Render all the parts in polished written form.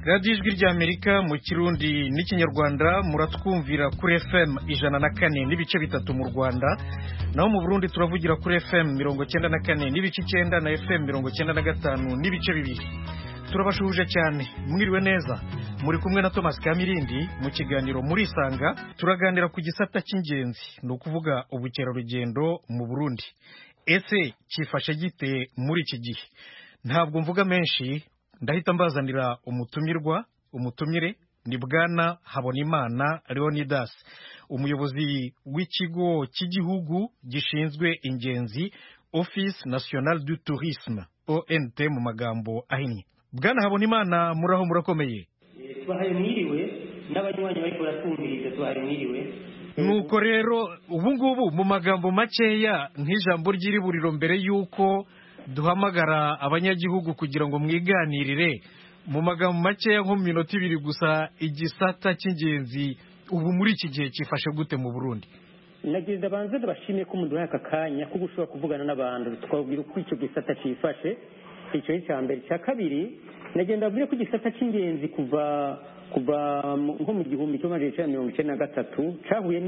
radiyo ijwi ry'Amerika mu kirundi n'ikinyarwanda muratwumvira kuri FM 104 n'ibice bitatu mu Rwanda, naho mu Burundi turavugira kuri FM 94 n'ibice 9 na FM 95 n'ibice bibiri. Turabashuje cyane, mwiriwe neza. Muri kumwe na Thomas Kamirindi mu kiganiro muri Sanga, turaganira ku gisata cy'ingenzi no kuvuga ubukerarugendo mu Burundi. Ese cyifashe gite muri iki gihe? Ntabwo mvuga menshi, ndahita mbazanira umutumire ni Bwana Habonimana Leonidas, umuyobozi w'ikigo cy'igihugu gishinzwe ingenzi, Office National du Tourisme, ONT mu magambo ahinnye. Bwana Habonimana, muraho murakomeye? Tubahaye mwiriwe n'abanywanyi bariko baratumviriza, tubahaye mwiriwe. Nuko rero ubu ngubu mu magambo makeya nk'ijambo ry'iriburiro mbere yuko duhamagara abanyagihugu kugira ngo mwiganirire, mu magambo makeya nko mu minota 2 gusa, igisata cy'ingenzi ubu muri iki gihe cyifashe gute mu Burundi? Nagize abanze bashimiye ko muduhaye aka kanya ko gushobora kuvugana n'abantu twabwira uko icyo gisata cyifashe. Icyo ni cyambere. Cya kabiri, nagenda abwire ko igisata cy'ingenzi kuva nko mu 1993 cyahuye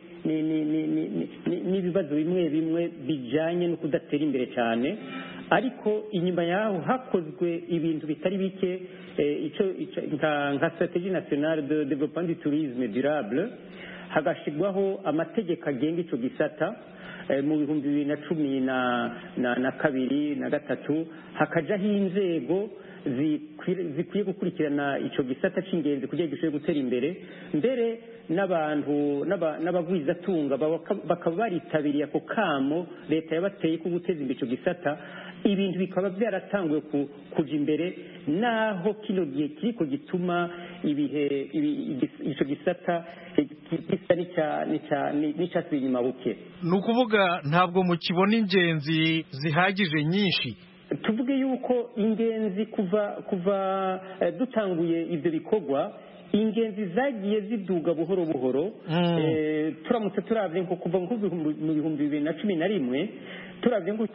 n'ibibazo bimwe bijanye no kudatera imbere cyane, ariko inyuma yaho hakozwe ibintu bitari bike, nka stratégie nationale de développement du tourisme durable, hagashigwaho amategeko agenga icyo gisata mu 2012 na 2013, hakajaho inzego zikwiye gukurikirana icyo gisata cy'ingenzi kugira gishobore gutera imbere, mbere n'abagwizatunga bakaba baritabiriye ako kamo leta yabateye ko guteza imbere icyo gisata. Ibintu bikaba byaratanguye kuja imbere, naho kino gihe kiriko gituma icyo gisata gisa n'icyasubiye inyuma buke. Ni ukuvuga ntabwo mukibona ingenzi zihagije nyinshi? Tuvuge yuko ingenzi kuva dutanguye ibyo bikorwa, ingenzi zagiye ziduga buhoro buhoro. Turamutse turavye nko kuva mu 2011 turavye nko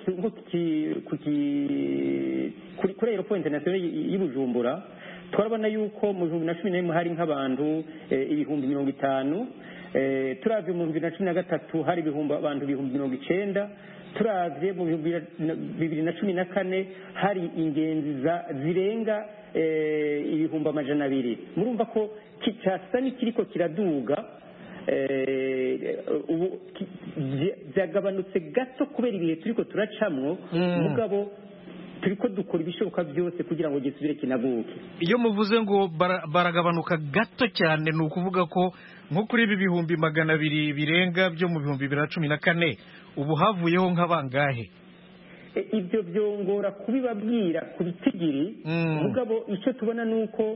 kuri aeroport international y'Ibujumbura, twarabona yuko mu 2011 hari nk'abantu 50,000. Turavye mu 2013 hari abantu 90,000. Turavye mu 2014 hari ingenzi zirenga 200,000. Murumva ko cyasa n'ikiriko kiraduga, ubu byagabanutse gato kubera ibihe turiko turacamwo, mugabo turiko dukora ibishoboka byose kugira ngo gisubire kinaguke. Iyo muvuze ngo baragabanuka gato cyane, ni ukuvuga ko nko kuri 200,000 birenga byo mu 2014 ubu havuyeho nk'abangahe? Ibyo byongora kubibabwira ku bitigiri, mugabo icyo tubona nuko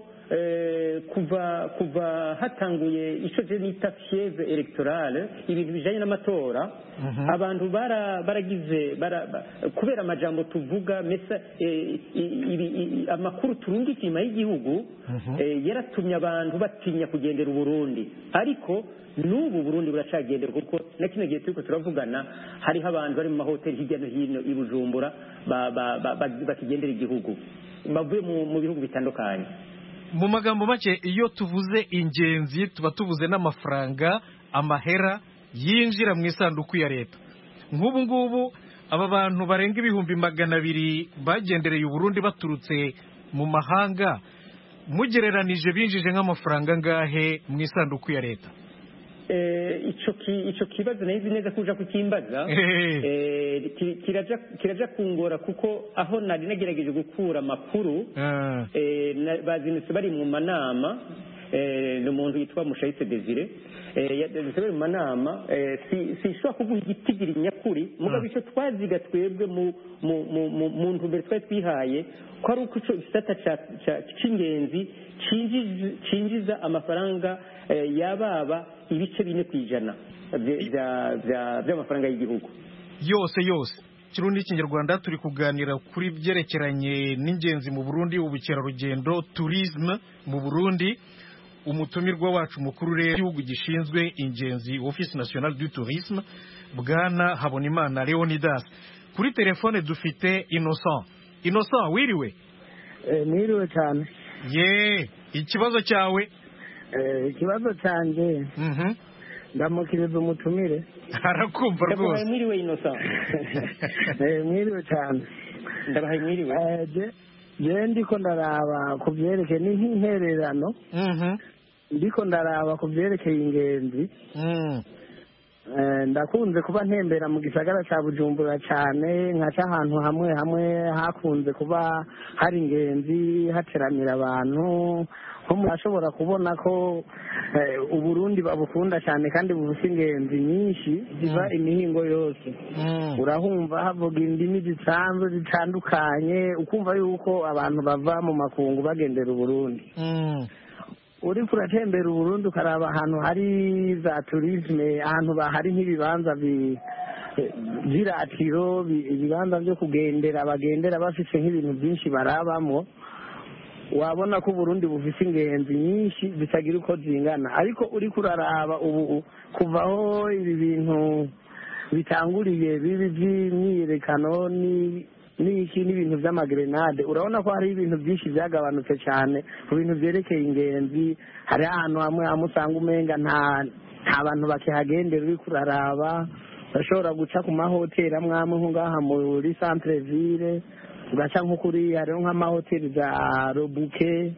kuva hatanguye icyo je nita fièvre électorale, ibintu bijanye n'amatora, abantu baragize kubera amajambo tuvuga mesa, amakuru turungika inyuma y'igihugu, yaratumye abantu batinya kugendera Uburundi, ariko n'ubu Burundi buracagendera, kuko na kino gihe turiko turavugana hariho abantu bari mu mahoteli hirya no hino i Bujumbura bakigendera igihugu, bavuye mu bihugu bitandukanye. Mu magambo make, iyo tuvuze ingenzi tuba tuvuze n'amafaranga, amahera yinjira mu isanduku ya leta. Nk'ubu ngubu aba bantu barenga 200,000 bagendereye Uburundi baturutse mu mahanga, mugereranije binjije nk'amafaranga ngahe mu isanduku ya leta? Ico kibazo nahizi neza kuja kukimbaza, kiraja kungora, kuko aho nari nagerageje gukura amakuru, bazinutse bari mu manama, n'umuntu yitwa Mushayise Desire, yazinutse bari mu manama, sishobora kuguha igitigiri nyakuri, mugabo ico twaziga twebwe mu ntumbero twari twihaye ko ari uko ico gisata c'ingenzi cinjiza amafaranga yababa ibice 4% by'amafaranga y'igihugu yose. Kirundi n'ikinyarwanda turi kuganira kuri byerekeranye n'ingenzi mu Burundi, ubukerarugendo, tourisme mu Burundi. Umutumirwa wacu mukuru rero igihugu gishinzwe ingenzi, Office National du Tourisme, Bwana Habonimana Leonidas. Kuri telefone dufite Innocent. Innocent, wiriwe? Mwiriwe cyane. ye ikibazo cyawe. Ikibazo cyanjye ndamukiriza umutumire. Arakumva rwose. Mwiriwe Innocent. Mwiriwe cyane. Ndabahaye mwiriwe. Je ndiko ndaraba ku byerekeye n'intererano. Ndiko ndaraba ku byerekeye ingenzi. Ndakunze kuba ntembera mu gisagara cya Bujumbura cyane, nkaca ahantu hamwe hamwe hakunze kuba hari ingenzi hateranira abantu, nko murashobora kubona ko Uburundi babukunda cyane kandi bufite ingenzi nyinshi ziva imihingo yose. Urahumva havuga indimi zisanzwe zitandukanye, ukumva yuko abantu bava mu makungu bagendera Uburundi. Uri kuratembera Uburundi ukaraba ahantu hari za tourisme, ahantu bahari nk'ibibanza by'iratiro, ibibanza byo kugendera, bagendera bafite nk'ibintu byinshi barabamo, wabona ko Burundi bufite ingenzi nyinshi zitagira uko zingana. Ariko uri kuraraba ubu kuvaho ibi bintu bitanguriye bibi by'imyiyerekano n'iki n'ibintu by'amagrenade, urabona ko hari ibintu byinshi byagabanutse cyane ku bintu byerekeye ingenzi. Hari ahantu hamwe hamwe usanga umenga nta bantu bakihagendera. Uri kuraraba bashobora guca ku mahoteli amwe amwe nko ngaha muri centre ville, ugaca nko kuri hariho nk'amahoteli za Robuke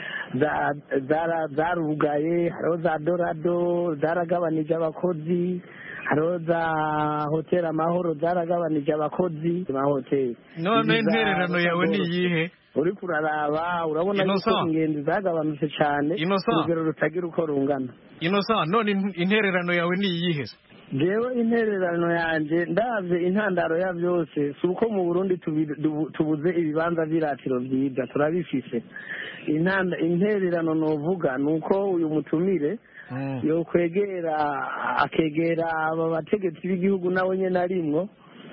zarugaye, hariho za Dorado zaragabanije abakozi, hariho za hoteli Amahoro zaragabanije abakozi mahoteli. None intererano yawe ni iyihe? Uri kuraraba urabona ko ingenzi zagabanutse cyane urugero rutagira uko rungana. Innocent, none intererano yawe ni iyihe? Jewe intererano yanjye ndavye intandaro ya byose si uko mu Burundi tubuze ibibanza by'iratiro byiza, turabifise. Intererano novuga nuko uyu mutumire yo kwegera akegera aba bategetsi b'igihugu nawe nyene arimwo,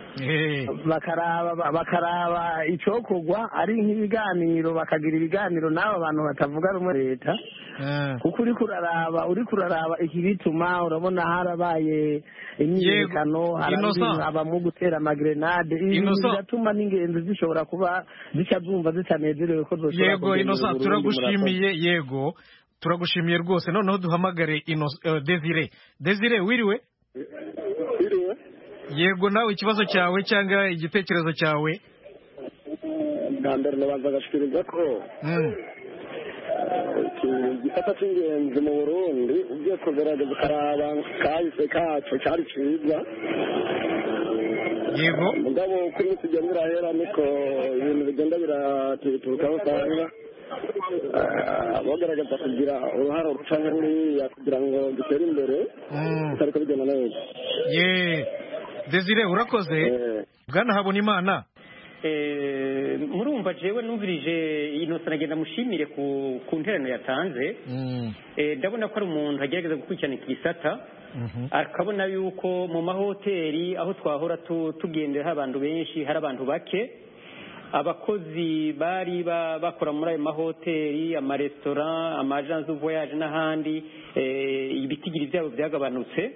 bakaraba icokorwa ari nk'ibiganiro, bakagira ibiganiro n'aba bantu batavuga rumwe leta. Kuko uri kuraraba iki bituma urabona harabaye imyiyerekano, harabamo gutera amagrenade, bigatuma n'ingenzi zishobora kuba zicazumva zitanezerewe ko zoshobora. Yego Innocent, turagushimiye. Yego turagushimiye rwose. Noneho duhamagare Desire. Wiriwe? Yego, nawe ikibazo cyawe cyangwa igitekerezo cyawe? Bwa mbere nabanza agashikiriza ko igisata cy'ingenzi mu Burundi ugiye kugerageza ukaraba kahise kacu cyari cyiza. Yego, mugabo kuri iki gihe birahera niko ibintu bigenda biratiturukaho, usanga bagaragaza kugira uruhare rucanye ruriya kugira ngo dutere imbere ariko bigenda neza. Desire, urakoze. Bwana Habonimana, murumva jewe numvirije Innocent agenda mushimire ku nterano yatanze. Ndabona ko ari umuntu agerageza gukurikirana iki gisata, akabona yuko mu mahoteli aho twahora tugendera abantu benshi hari abantu bake, abakozi bari bakora muri ayo mahoteli, amaresitora, amagence de voyage n'ahandi, ibitigiri byabo byagabanutse.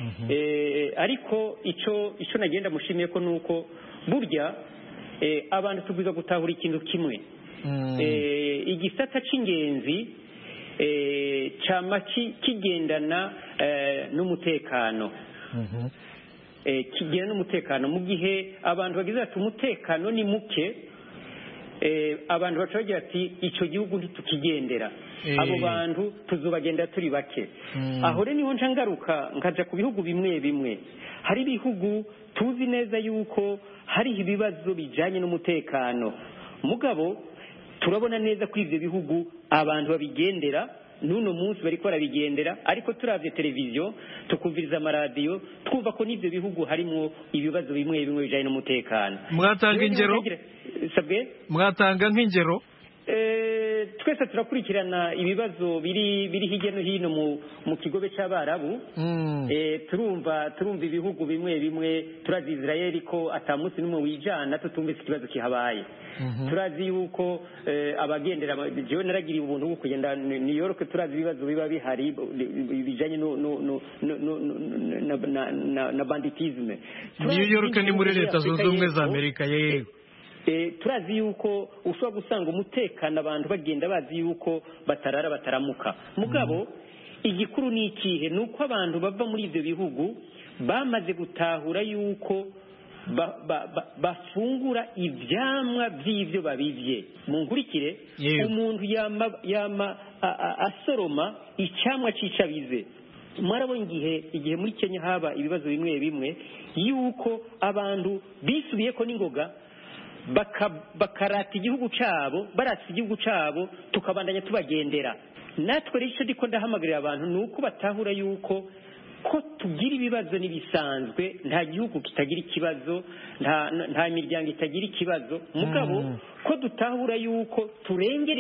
Ariko icyo nagenda mushimiye ko nuko burya abantu tubwiza gutahura ikintu kimwe. Igisata cy'ingenzi cyama kigendana n'umutekano. Kigena n'umutekano mu gihe abantu bagize ati umutekano ni muke, abantu bacagira ati icyo gihugu ntitukigendera, abo bantu tuzobagenda turi bake. Aho rero niho ncangaruka nkaja ku bihugu bimwe bimwe. Hari ibihugu tuzi neza yuko hari ibibazo bijanye n'umutekano, mugabo turabona neza ko ivyo bihugu abantu babigendera n'uno munsi bariko barabigendera, ariko turavye televiziyo tukuviriza amaradiyo twumva ko n'ivyo bihugu harimo ibibazo bimwe bimwe bijanye n'umutekano. Mwatanga ingero? Mwatanga nk'ingero? Twese turakurikirana ibibazo biri hirya no hino mu kigobe cy'Abarabu. Turumva ibihugu bimwe bimwe, turazi Israel ko atamunsi n'umwe wijana tutumvise ikibazo kihabaye. Turazi yuko abagendera, jewe naragiriye ubuntu bwo kugenda New York, turazi ibibazo biba bihari bijanye na banditisme. New York ni muri Leta Zunze Ubumwe za Amerika. Yego, turazi yuko ushobora gusanga umutekano abantu bagenda bazi yuko batarara bataramuka mugabo igikuru ni ikihe ni uko abantu bava muri ibyo bihugu bamaze gutahura yuko bafungura ibyamwa by'ibyo babibye mu nkurikire umuntu yama asoroma icyamwa cyicabize mwarabona igihe muri Kenya haba ibibazo bimwe bimwe yuko abantu bisubiye ko n'ingoga bakarata igihugu cyabo baratse igihugu cyabo tukabandanya tubagendera natwe rero icyo ndiko ndahamagarira abantu ni uko batahura yuko ko tugira ibibazo n'ibisanzwe nta gihugu kitagira ikibazo nta miryango itagira ikibazo mugabo ko dutahura yuko turengera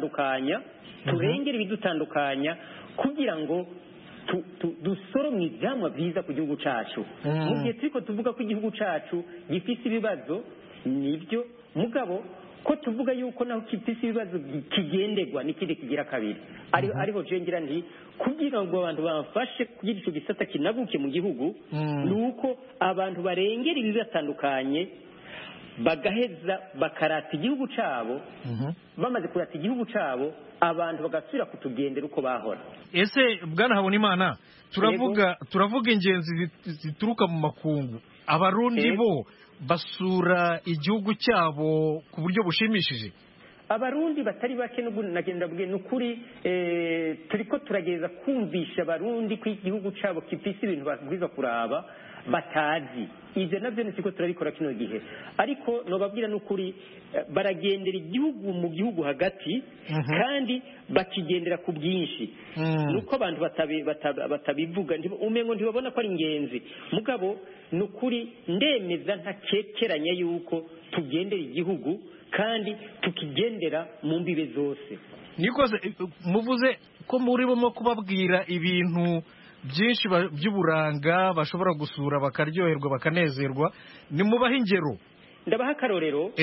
ibidutandukanya kugira ngo dusoromwe ibyamwa byiza ku gihugu cyacu mu gihe turiko tuvuga ko igihugu cyacu gifite ibibazo nibyo mugabo ko tuvuga yuko naho gifite ibibazo kigenderwa n'ikindi kigira kabiri ariho jengera nti kugira ngo abantu bafashe kugira icyo gisata kinaguke mu gihugu ni uko abantu barengera ibibatandukanye bagaheza bakarata igihugu cyabo bamaze kurata igihugu cyabo abantu bagasubira kutugendera uko bahora. Ese bwana Habonimana turavuga ingenzi zituruka mu makungu abarundi bo basura igihugu cyabo ku buryo bushimishije? Abarundi batari bake n'ubu nagenda bwe n'ukuri turiko turageza kumvisha abarundi ko igihugu cyabo kifise ibintu babwiza kuraba batazi ivyo navyo niko turabikora kino gihe ariko nobabwira n'ukuri baragendera igihugu mu gihugu hagati kandi bakigendera ku bwinshi nuko abantu batabivuga umengo ntibabona ko ari ingenzi mugabo n'ukuri ndemeza ntakekeranya yuko tugendera igihugu kandi tukigendera mu mbibe zose nikoze muvuze ko muri bo kubabwira ibintu byinshi by'uburanga bashobora gusura bakaryoherwa bakanezerwa ni mubaha ingero ndabaha akarorero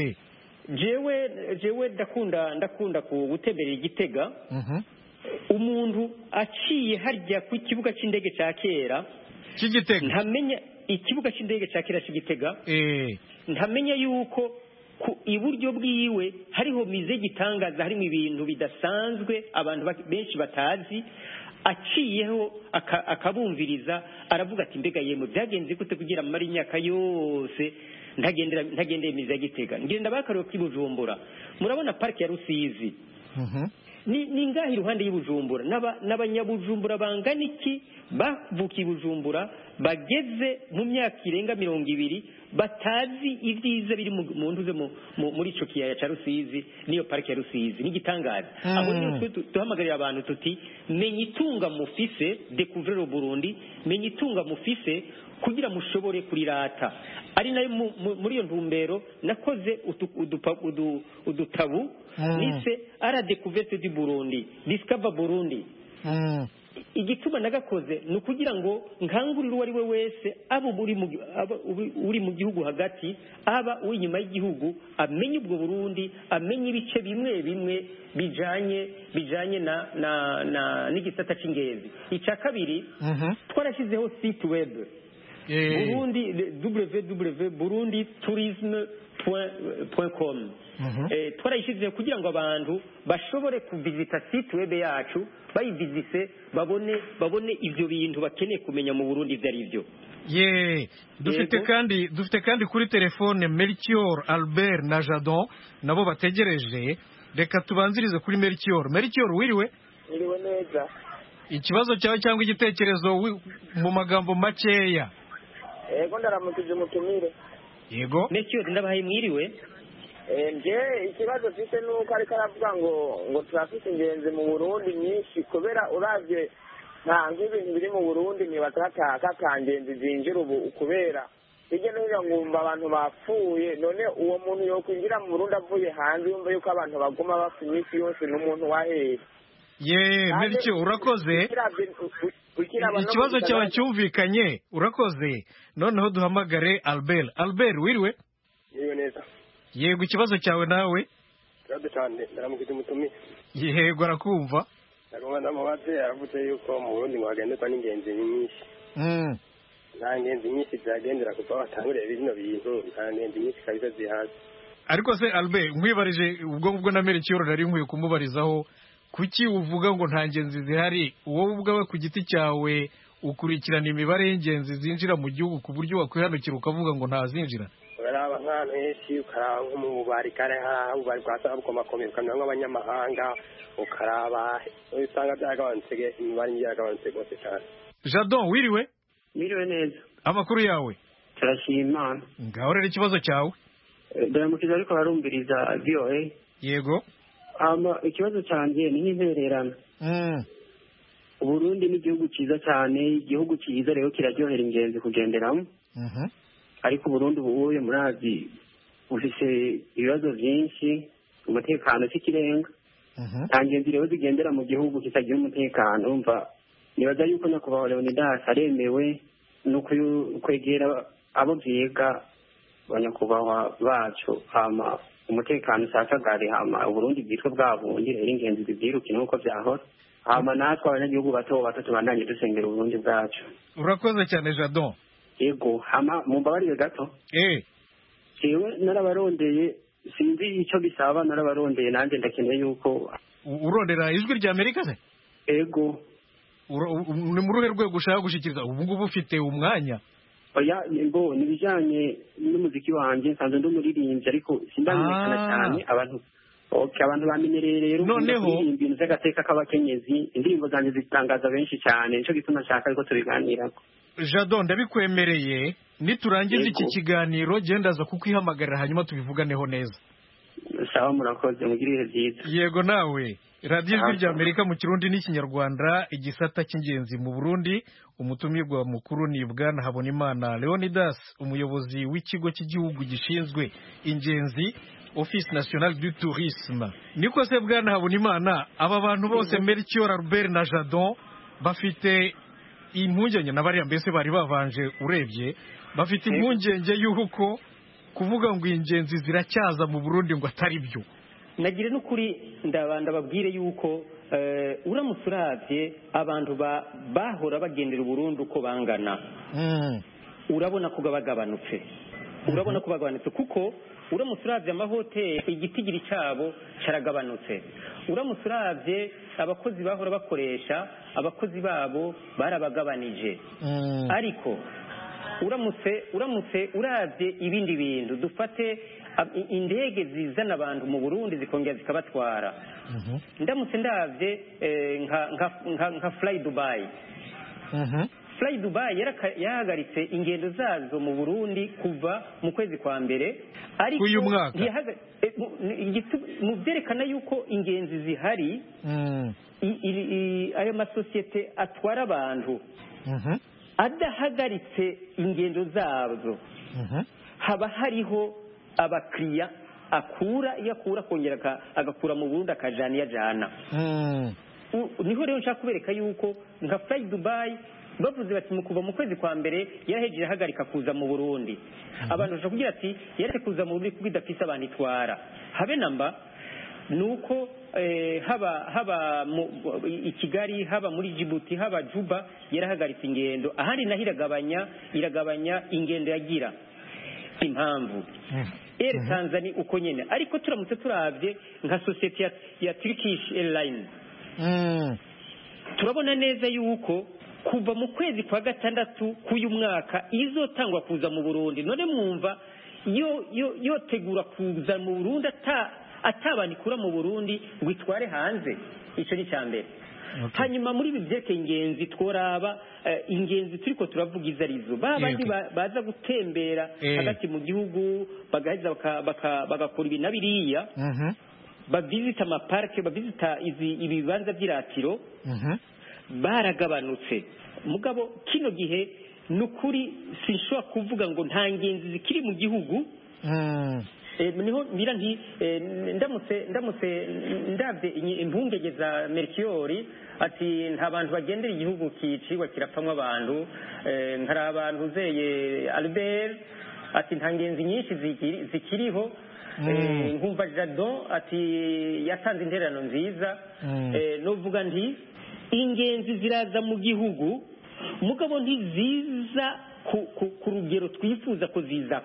jewe ndakunda gutemberera Igitega umuntu aciye harya ku kibuga cy'indege cya kera cy'Igitega ntamenya ikibuga cy'indege cya kera cy'Igitega ntamenya yuko ku iburyo bwiwe hariho mize gitangaza harimo ibintu bidasanzwe abantu benshi batazi aciyeho akabumviriza aravuga ati mbega yemo byagenze gute kugira amara imyaka yose ntagendeye imizi ya Gitega ngenda bakareba kuri Bujumbura murabona parike ya Rusizi ni ngahi iruhande y'Ibujumbura n'abanyabujumbura bangana iki bavukiye Bujumbura bageze mu myaka irenga 200 batazi ibyiza biri mu nduze muri ico kiyaya ca Rusizi niyo parike ya Rusizi n'igitangaza abo niyo duhamagarira abantu tuti menya itunga mufise découvrir au Burundi menya itunga mufise kugira mushobore kurirata ari nayo muri iyo ntumbero nakoze udutabu nise ara découverte du Burundi discover Burundi igituma nagakoze ni ukugira ngo nkangurire uwo ari we wese aba uri mu gihugu hagati aba uri inyuma y'igihugu amenye ubwo Burundi amenye ibice bimwe bimwe bijanye na n'igisata c'ingezi icya kabiri twarashyizeho site web Burundi www.burunditourisme.com twarayishyize kugira ngo abantu bashobore kuvisita site web yacu bayivizise babone ivyo bintu bakeneye kumenya mu Burundi ivyo ari byo dufite kandi kuri telefone Melchior Albert na Jadon nabo bategereje reka tubanzirize kuri Melchior wiriwe neza ikibazo cyawe cyangwa igitekerezo mu magambo makeya yego ndaramukije mutumire yego Melchior ndabahaye mwiriwe nje ikibazo mfite nuko ariko aravuga ngo turafite ingenzi mu Burundi nyinshi kubera uravye nta nk'ibintu biri mu Burundi ni batakangenzi zinjira ubu kubera hirya no hino ngumva abantu bapfuye none uwo muntu yokwinjira mu Burundi avuye hanze yumva yuko abantu baguma bapfa iminsi yose n'umuntu wahera Melchior urakoze ikibazo cyawe cyumvikanye urakoze noneho duhamagare Albert wiriwe neza yego ikibazo cyawe nawe cyane ndaramukije umutumire yego arakumva ndamubaze aravuze yuko mu Burundi ngo hagenderwa n'ingenzi nyinshi nta ngenzi nyinshi byagendera kuva batangurira bino bintu nta ngenzi nyinshi kabisa zihaze ariko se Albert nkwibarije ubwo na Melchior nari nkwiye kumubarizaho kuki uvuga ngo nta ngenzi zihari wowe ubwawe ku giti cyawe ukurikirana imibare y'ingenzi zinjira mu gihugu ku buryo wakwihanukira ukavuga ngo ntazinjira uraraba nk'ahantu henshi ukaraba nko mu bubari kare hari ububari bwasaba bukomakomeye ukamenya nk'abanyamahanga ukaraba usanga byagabanutse imibare yagabanutse rwose cyane. Jadon wiriwe neza amakuru yawe turashima Imana ngaho rero ikibazo cyawe ndamukiza ariko barumviriza VOA yego ikibazo cyanjye ni nk'intererano Burundi ni igihugu cyiza cyane igihugu cyiza rero kiraryohera ingenzi kugenderamo ariko Burundi ubuye murazi ufise ibibazo byinshi umutekano cy'ikirenga nta ngenzi rero zigendera mu gihugu kitagira umutekano umva nibaza yuko nyakubahwa Leonidas aremewe no kwegera abo byiga abanyakubahwa bacu hama umutekano usasagare hama Burundi bwitwa bwabundi rero ingenzi zibyiruke nuko byahora hama natwe abanyagihugu bato tubandanye dusengera Burundi bwacu. Urakoze cyane Jadon. Yego hama mumbabarire gato jewe narabarondeye sinzi icyo bisaba narabarondeye nanjye ndakeneye yuko urondera ijwi rya Amerika se yego ni mu ruhe rwego ushaka gushikiriza ubu ngubu ufite umwanya oya ngo nibijanye n'umuziki wanje nsanzwe ndumuririmbyi ariko sindamenyekana cyane abantu bamenyereye rero noneho ibintu by'agateka k'abakenyezi indirimbo zanjye zitangaza benshi cyane nico gituma nshaka ariko tubiganirako. Jadon ndabikwemereye niturangiza iki kiganiro gendaza kukwihamagarira hanyuma tubivuganeho neza. Sawa murakoze mugirire byiza. Yego nawe Radio Ijwi rya Amerika mu Kirundi n'Ikinyarwanda igisata cy'ingenzi mu Burundi umutumirwa mukuru ni Bwana Habonimana Leonidas umuyobozi w'ikigo cy'igihugu gishinzwe ingenzi Office National du Tourisme. Niko se Bwana Habonimana aba bantu bose Melchior Albert na Jadon bafite impungenge n'abariya mbese bari babanje urebye bafite impungenge y'uko kuvuga ngo ingenzi ziracyaza mu Burundi ngo atari byo. Nagire n'ukuri ndababwire yuko uramutse uravye abantu bahora bagendera Burundi uko bangana urabona ko bagabanutse kuko uramutse uravye amahoteli igitigiri cyabo caragabanutse uramutse uravye abakozi bahora bakoresha abakozi babo barabagabanije ariko uramutse uravye ibindi bintu dufate indege zizana abantu mu Burundi zikongera zikabatwara ndamutse ndavye nka Fly Dubai Fly Dubai yahagaritse ingendo zazo mu Burundi kuva mu kwezi kwa mbere ariko uyu mwaka mu byerekana yuko ingenzi zihari ayo masosiyete atwara abantu adahagaritse ingendo zazo haba hariho abakiriya akura kongera agakura mu Burundi akajana iyajana niho rero nshaka kubereka yuko nka Fly Dubai bavuze bati mu kuva mu kwezi kwa mbere yarahejeje ahagarika kuza mu Burundi abantu bashaka kugira ati yareke kuza mu Burundi kuko idafise abantu itwara habe namba nuko haba i Kigali haba muri Djibouti haba Juba yarahagaritse ingendo ahandi naho iragabanya ingendo yagira impamvu Air Tanzania uko nyene ariko turamutse turavye nka societe ya Turkish Airlines turabona neza yuko kuva mu kwezi kwa gatandatu k'uyu mwaka izotangwa kuza mu Burundi none mwumva yo tegura kuza mu Burundi atabani kura mu Burundi witware hanze ico ni cyambere hanyuma muri bibyeke ingenzi tworaba ingenzi turiko turavuga izarizo babandi baza gutembera hagati mu gihugu bagaheza bagakora ibintu biriya bavisita amaparke bavisita ibibanza by'iratiro baragabanutse mugabo kino gihe nukuri sinshobora kuvuga ngo nta ngenzi zikiri mu gihugu niho mira nti ndamutse ndavye impungenge za Melchior ati nta bantu bagendera igihugu kicirwa kirapfamwa abantu nkari abantu zeye Albert ati nta ngenzi nyinshi zikiriho nkumva Jadon ati yatanze intererano nziza novuga nti ingenzi ziraza mu gihugu mugabo ntiziza ku rugero twifuza ko zizako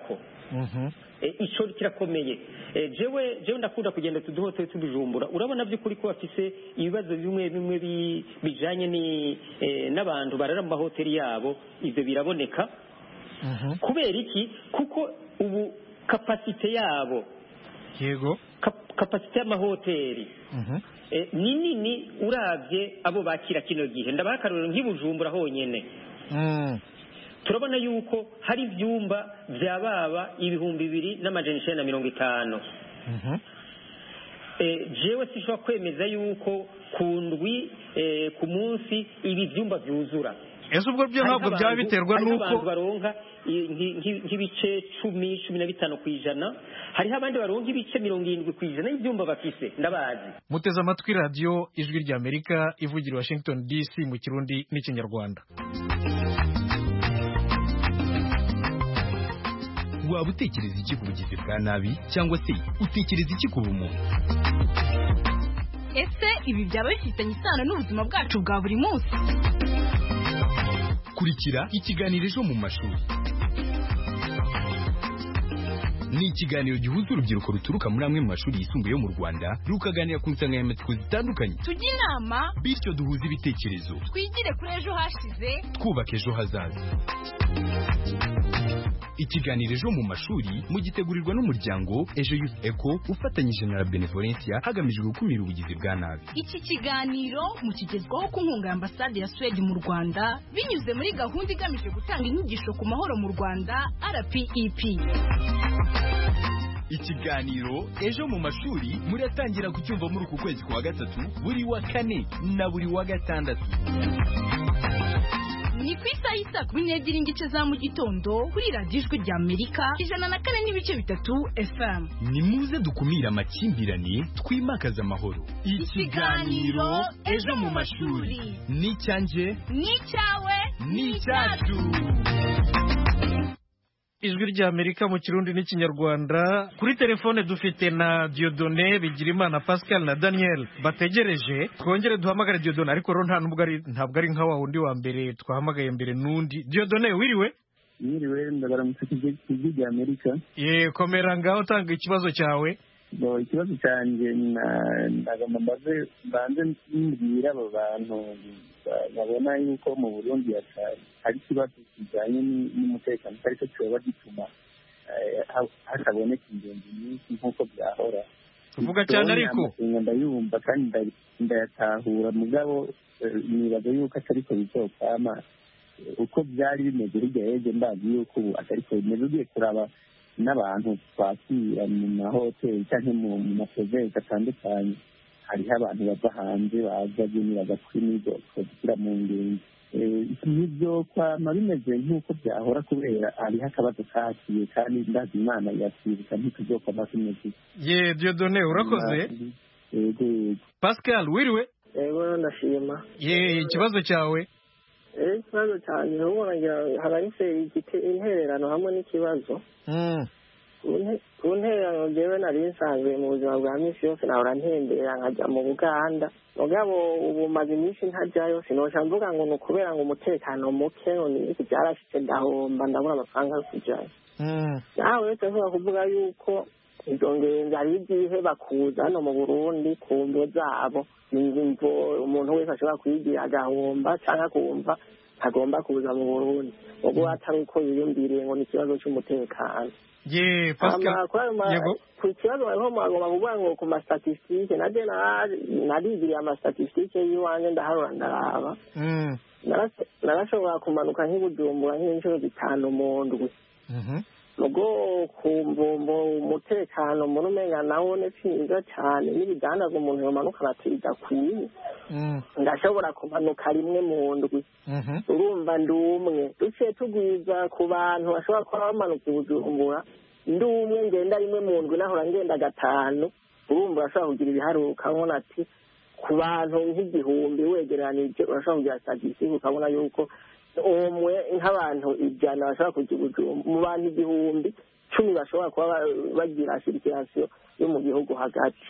ico kirakomeye. Jewe ndakunda kugenda tuduhote tudujumbura, urabona by'ukuri ko bafise ibibazo bimwe bimwe bijanye n'abantu barara mu mahoteli yabo, ivyo biraboneka. Kubera iki? Kuko ubu kapasite yabo, yego, kapasite y'amahoteli ni nini uravye abo bakira kino gihe. Ndabaha akarorero nk'ibujumbura honyene, turabona yuko hari ibyumba byababa 2,950. Jewe sishobora kwemeza yuko ku ndwi ku munsi ibi byumba byuzura. Ese ubwo byo ntabwo byaba biterwa nuko baronka nk'ibice 10-15 kwijana, hariho abandi baronka ibice 70 kwijana y'ibyumba bafise. Ndabazi muteze amatwi radio Ijwi rya Amerika ivugira Washington DC mu Kirundi n'Ikinyarwanda. Waba utekereza iki ku bugizi bwa nabi cyangwa se utekereza iki ku bumuntu? Ese ibi byaba bifitanye isano n'ubuzima bwacu bwa buri munsi? Kurikira ikiganiro ejo mu mashuri. Ni ikiganiro gihuza urubyiruko ruturuka muri amwe mu mashuri yisumbuye yo mu Rwanda rukaganira ku nsanganyamatsiko zitandukanye. Tujye inama bityo duhuze ibitekerezo, twigire kuri ejo hashize, twubaka ejo hazaza. Ikiganiro ejo mu mashuri mugitegurirwa n'umuryango Ejo Youth Eco ufatanyije na Benevolencia hagamijwe gukumira ubugizi bwa nabi. Iki kiganiro mukigezwaho ku nkunga ya Ambasade ya Sweden mu Rwanda binyuze muri gahunda igamije gutanga inyigisho ku mahoro mu Rwanda RPEP. Ikiganiro ejo mu mashuri muratangira kucyumva muri uku kwezi kwa gatatu buri wa kane na buri wa gatandatu. Ni ku isaha y'isa 12:00 za mu gitondo kuri Radio Ijwi rya Amerika 104.3 FM. Ni muze dukumira amakimbirane, twimakaza amahoro. Ikiganiro ejo mu mashuri ni cyanje, ni cyawe, ni cyacu. Ijwi rya Amerika mu Kirundi n'Ikinyarwanda. Kuri telefone dufite na Dieudonné Bigirimana Pascal na Daniel bategereje. Twongere duhamagare Dieudonné, ariko ro ntabwo ari nka wa wundi wa mbere twahamagaye mbere nundi. Dieudonné wiriwe? Mwiriwe, ndabaramutse Ijwi rya Amerika. Komera ngaho tanga ikibazo cyawe. Ikibazo cyanjye ndagomba mbanze mbwira abo bantu babona yuko mu Burundi hari ikibazo kijyanye n'umutekano, ariko kiba gituma hataboneka ingenzi nyinshi nk'uko byahora. Tuvuga cyane ariko ndayumva kandi ndayatahura, mugabo nibaza yuko atariko bizokama uko byari bimeze hirya y'ejo. Ndazi yuko ubu atariko bimeze. Ugiye kuraba n'abantu twakira mu mahoteli cyangwa mu maseveri atandukanye, hariho abantu bava hanze baza gunyuraga kuri nizo kugira mu ngenzi. Ibyo kwama bimeze nk'uko byahora kubera hariho akabazo kakiye, kandi ndazi Imana yatwibuka ntituzokwama tumeze. Dieudonné urakoze. Yego. Pascal wiriwe? Yego ndashima. Ikibazo cyawe? Ikibazo cyane ubona habarise intererano hamwe n'ikibazo. Ku ntererano jewe nari nsanzwe mu buzima bwa misi yose nahora ntembera nkajya mu Buganda, mugabo ubu maze iminsi ntajyayo. Sinoca mvuga ngo ni ukubera ngo umutekano muke iki byarashitse ndahomba ndabura amafaranga yo kujyayo. Nawe wese nshobora kuvuga yuko izo ngenzi hari igihe bakuza hano mu Burundi ku mvo zabo, nimvo umuntu wese ashobora kwigira agahomba cyangwa kumva agomba kuza mu Burundi, ubwo atari uko yiyumviriye ngo ni ikibazo cy'umutekano. Pascal, ku kibazo bariho mwagomba kuvuga ngo ku mastatistike, nade narigiriye amastatistike y'iwanjye ndaharura ndaraba. Narashobora kumanuka nk'ibujumbura nk'inshuro 5 mu ndwi. Mugo kumbombo umutekano muri umenga nawo ne cyiza cyane, n'ibidanaga umuntu yomanuka batiza kwiye. Ndashobora kumanuka rimwe mu ndwi. Urumva ndumwe duce tugwiza ku bantu bashobora kuba bamanuka ibujumbura, ndumwe ngenda rimwe mu ndwi nahora ngenda 5. Urumva ashobora kugira ibiharuka nkona ati ku bantu nk'igihumbi wegeranije urashobora kugira statistique ukabona yuko umwe nk'abantu 100 bashobora kugira Bujumbura, mu bantu 10,000 bashobora kuba bagira circulation yo mu gihugu hagati.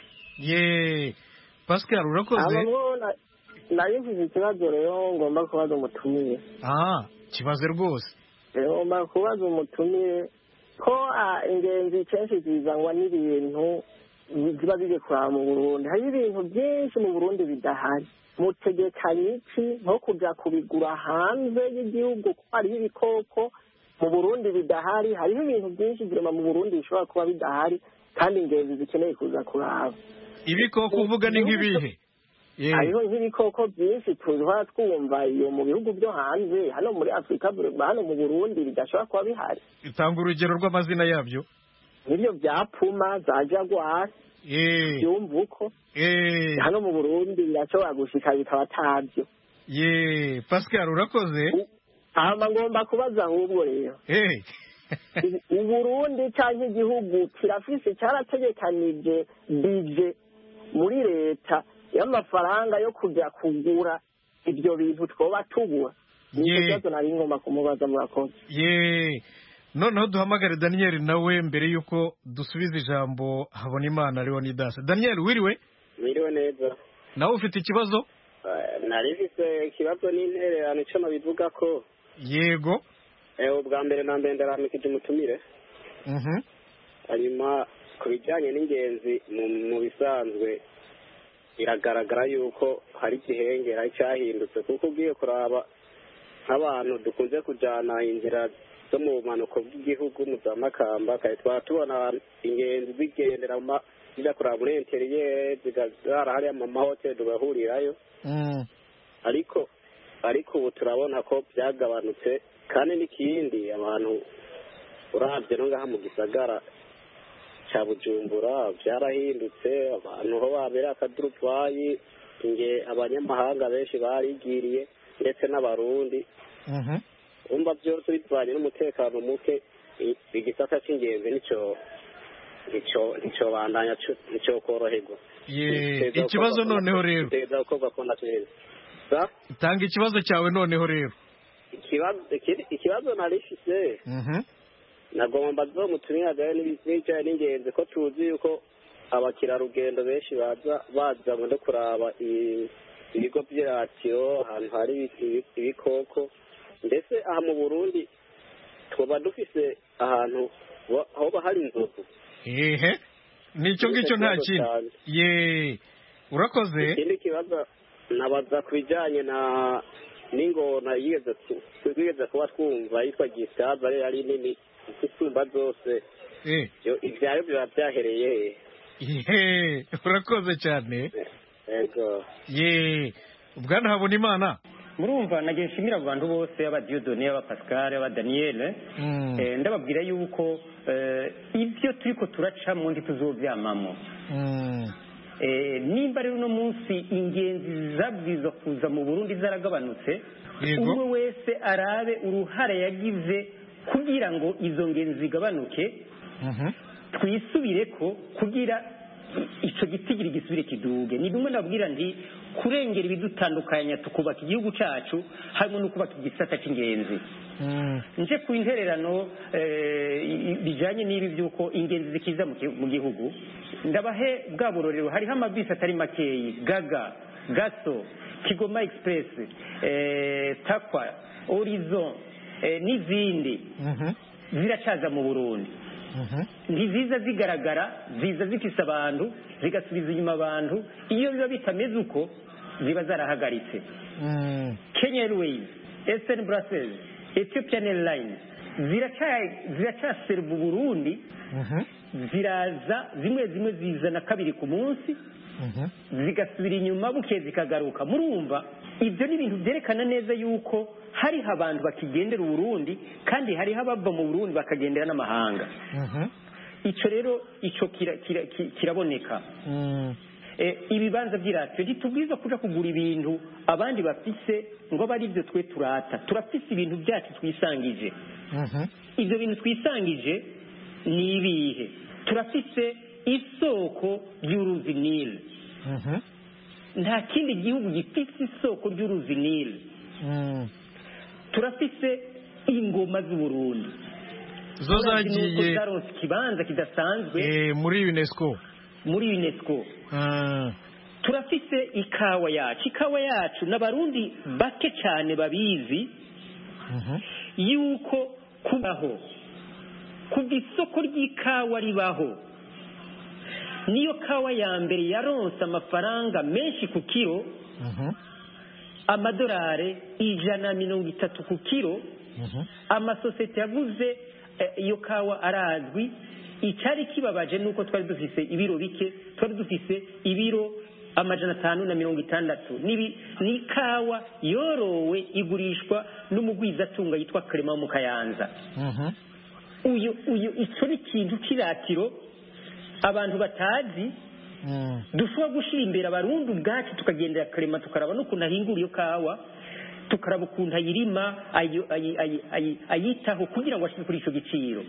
Pascal urakoze. Nari mfite ikibazo rero ngomba kubaza umutumire. Kibaze rwose. Ngomba kubaza umutumire ko ingenzi kenshi zizanwa n'ibintu ziba zije kuraba mu Burundi. Hari ibintu byinshi mu Burundi bidahari. Mutegekanye iki nko kuja kubigura hanze y'igihugu ko hariho ibikoko mu Burundi bidahari? Hariho ibintu byinshi birema mu Burundi bishobora kuba bidahari kandi ingenzi zikeneye kuza kuraba. Ibikoko uvuga ni nk'ibihe? Hariho nk'ibikoko byinshi tuba twumva iyo mu bihugu byo hanze, hano muri Afurika, hano mu Burundi bidashobora kuba bihari. Itanga urugero rw'amazina yabyo. Nk'ibyo bya puma, za jaguar, byumvuko. Hano mu Burundi birashobora gushika bikaba atabyo. Pascal urakoze. Hama ngomba kubaza ahubwo rero. Uburundi cyangwa igihugu kirafise cyarategekanije bije muri leta y'amafaranga yo kujya kugura ibyo bintu twoba tubura. Nicyo kibazo nari ngomba kumubaza murakoze. Noneho duhamagare Daniel nawe mbere yuko dusubiza ijambo Habonimana Leonidas. Daniel wiriwe? Wiriwe neza. Nawe ufite ikibazo? Nari mfise ikibazo n'intererano icyo nabivuga ko. Yego. Ubwa mbere na mbere ndaramikije umutumire. Hanyuma ku bijyanye n'ingenzi mu bisanzwe biragaragara yuko hari igihengera cyahindutse, kuko ugiye kuraba nk'abantu dukunze kujyana inzira zo mu bumanuko bw'igihugu mu za Makamba, twaba tubona ingenzi zigendera zijya kuraba muri interiyeri, zigazara hariya mu mahoteli tugahurirayo. ariko ubu turabona ko byagabanutse, kandi n'ikindi abantu urabye no ngaha mu gisagara cya Bujumbura byarahindutse, abantu ho babera akaduruvayi, abanyamahanga benshi barigiriye ndetse n'abarundi. Umva byose bivanye n'umutekano muke, igisata cy'ingenzi nicyo bandanya nicyo koroherwa. Ikibazo noneho rero tanga ikibazo cyawe noneho rero. Ikibazo narifise nagomba zo mutumiraga n'ibijyanye n'ingenzi, ko tuzi yuko abakirarugendo benshi baza no kuraba ibigo by'iradiyo ahantu hari ibikoko. Ndetse aha mu Burundi twaba dufise ahantu hoba hari inzovu. Nicyo ngicyo nta kindi. Urakoze. Ikindi kibazo nabaza ku bijyanye n'ingona yigeze kuba twumva yitwa Gisaza, ari nini isumba zose. Ibyayo biba byahereye. Urakoze cyane. Yego. Bwana Habonimana, murumva nagiye nshimira abantu bose, aba Dieudonné, aba Pascal, aba Daniel, ndababwira yuko ibyo turiko turacamo ntituzovyamamo. Nimba rero uno munsi ingenzi zabwirizwa kuza mu Burundi zaragabanutse, umwe wese arabe uruhare yagize kugira ngo izo ngenzi zigabanuke, twisubireko kugira icyo gitigiri gisubire kiduge. Ni bimwe nabwira nti kurengera ibidutandukanya tukubaka igihugu cyacu harimo no kubaka igisata cy'ingenzi. Nje ku intererano bijyanye n'ibi by'uko ingenzi zikiza mu gihugu, ndabahe bwa burorero. Hariho amabisi atari makeyi, Gaga, Gaso, Kigoma Express, Takwa, Horizon n'izindi ziracaza mu Burundi. Ntiziza zigaragara, ziza zifise abantu, zigasubiza inyuma abantu. Iyo biba bitameze uko, ziba zarahagaritse. Kenya Airways, Eastern Brussels, Ethiopian Airlines ziracaserva Burundi. Ziraza zimwe zizana kabiri ku munsi, zigasubira inyuma buke zikagaruka. Murumva ibyo ni ibintu byerekana neza yuko hariho abantu bakigendera Burundi, kandi hariho abava mu Burundi bakagendera n'amahanga. Icyo rero kiraboneka. Ibibanza by'iradiyo ntitubwiza kuja kugura ibintu abandi bafise ngo bari ibyo twe turata. Turafise ibintu byacu twisangije. Ibyo bintu twisangije ni ibihe? Turafise isoko ry'uruzi Nile. Nta kindi gihugu gifise isoko ry'uruzi Nile. Turafise ingoma z'Uburundi zo zagiye zaronse ikibanza kidasanzwe muri UNESCO. Turafise ikawa yacu n'abarundi bake cyane babizi yuko kubaho kuva isoko ry'ikawa ribaho niyo kawa ya mbere yaronse amafaranga menshi ku kiro amadolari 130 ku kiro. Amasosiyete yaguze iyo kawa arazwi. Icyari kibabaje nuko twari dufise ibiro bike, twari dufise ibiro 560. Ni kawa yorowe igurishwa n'umugwizatunga yitwa Clement mu Kayanza. Uyu icyo ni ikintu kiratiro abantu batazi. Dushobora gushira imbere abarundi ubwacu tukagendera Clement tukaraba n'ukuntu ahingura iyo kawa, tukaraba ukuntu ayirima ayitaho kugira ngo ashike kuri icyo giciro.